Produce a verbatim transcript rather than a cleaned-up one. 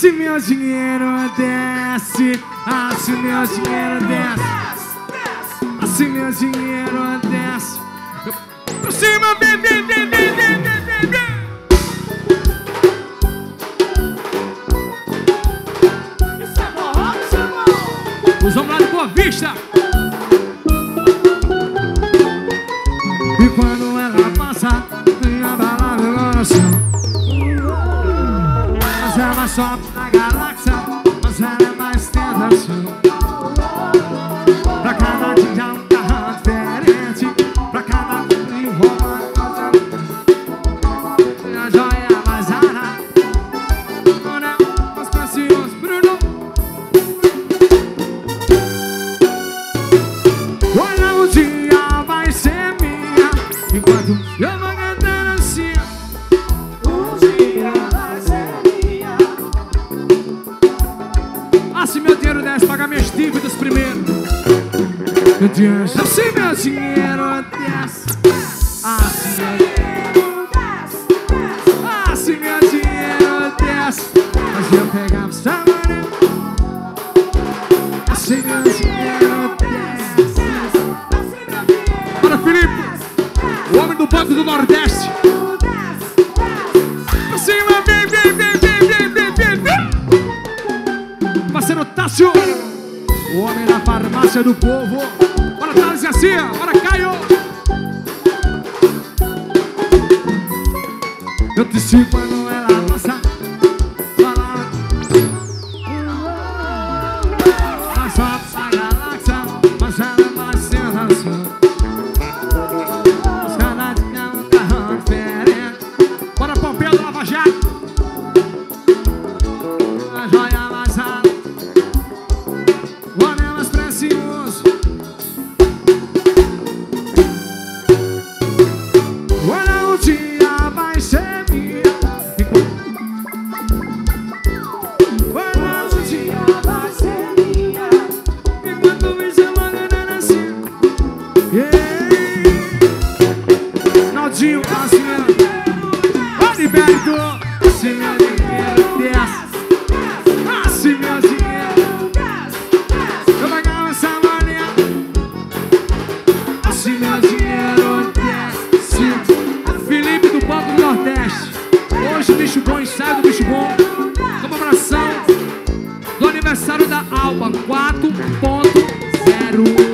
Se meu dinheiro desce, ah, se meu dinheiro desce, ah, se meu dinheiro desce, pra cima, vem, vem, vem, vem, vem, vem, vem. Isso é morro, isso é morro. Os homens lá de Boa Vista. E quando ela passa, minha bala no coração. Mas ela sobe na galáxia, mas ela é mais tentação. Pra cada dia um carro diferente, pra cada um rouba a joia mais rara. Olha, os preciosos, Bruno. Olha, o dia vai ser minha, enquanto eu vou cantando assim. O dia vai ser minha. Ah, se meu dinheiro desce, pagar minhas dívidas primeiro. Meu Deus, se meu dinheiro desce, ah, se meu dinheiro desce, ah, se meu dinheiro desce, mas eu pegava essa mulher. Ah, se meu dinheiro desce. Para Felipe, o homem do Banco do Nordeste. Pra cima, vem, vem, vem, vem, vem, vem, vem, vem. Parceiro Tássio, o homem da farmácia do povo. Bora, Thales e Garcia, bora, Caio. Eu te sigo quando ela dança. Mas só a galáxia, mas ela é mais sensação. Os cada dia um carro diferente. Bora, Pompeu do Lava Jato. A joia mais rara, o anel mais precioso. Olha, o dia vai ser minha. Olha, o dia vai ser minha, enquanto me chamando assim. Naldinho, Cassiano, Oliverto. Se meu dinheiro desce, ah, se meu dinheiro eu pagava essa mulher. Ah, se meu dinheiro desce. Felipe do Banco do Nordeste. Hoje o Bicho Bom, ensaio do Bicho Bom, comemoração do aniversário da Alba quatro ponto zero.